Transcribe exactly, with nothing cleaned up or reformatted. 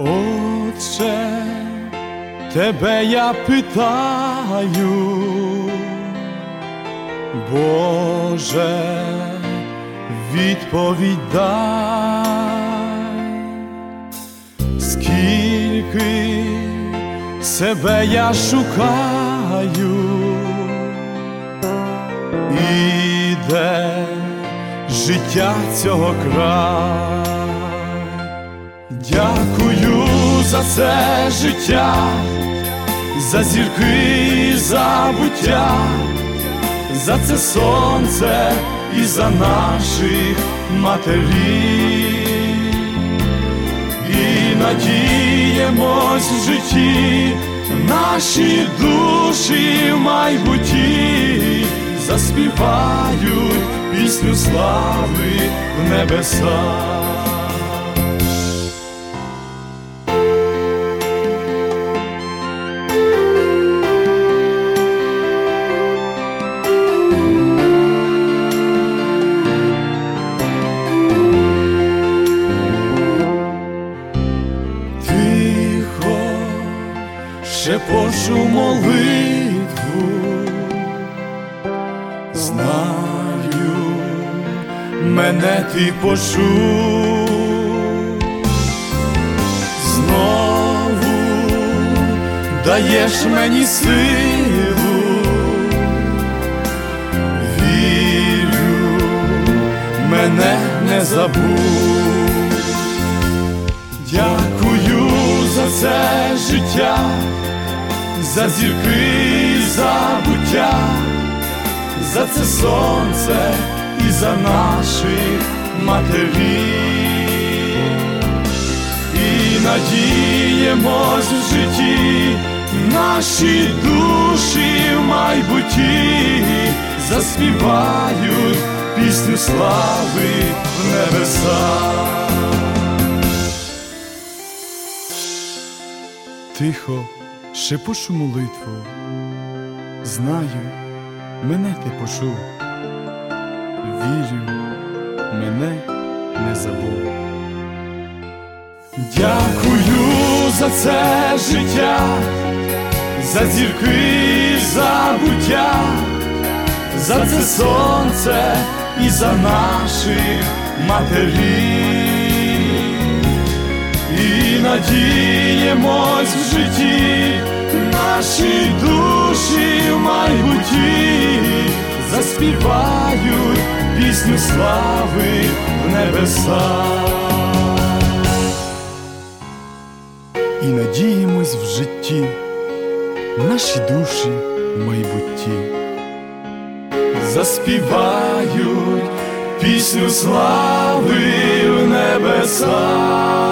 Отче, тебе я питаю, Боже, відповідь дай, скільки себе я шукаю, іде життя цього край. Дякую за це життя, за зірки, за буття, за це сонце і за наших матерів. І надіємось в житті, наші душі в майбутті заспівають пісню слави в небесах. Шепочу молитву, знаю, мене ти почув. Знову даєш мені силу, вірю, мене не забув. Дякую за це життя, за зірки, за буття, за це сонце і за наших матерів. І надіємось в житті, наші душі в майбутті заспівають пісню слави в небесах. Тихо шепочу молитву, знаю, мене ти почув, вірю, мене не забув. Дякую за це життя, за зірки, за буття, за це сонце і за наших матерів. І надіємось в житті, наші душі в майбутті заспівають пісню слави в небесах. І надіємось в житті, наші душі в майбутті заспівають пісню слави в небесах.